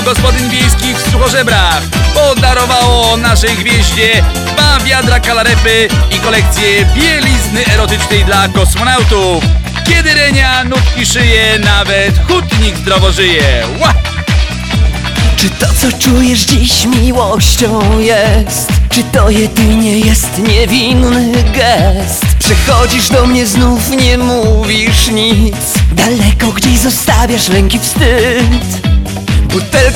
gospodyń wiejskich w Suchorzebrach podarowało naszej gwieździe 2 wiadra kalarepy i kolekcję bielizny erotycznej dla kosmonautów. Kiedy Renia nutki szyje, nawet hutnik zdrowo żyje. Ła! Czy to, co czujesz dziś, miłością jest? Czy to jedynie jest niewinny gest? Przychodzisz do mnie znów, nie mówisz nic. Daleko gdzieś zostawiasz lęk i wstyd. Butelka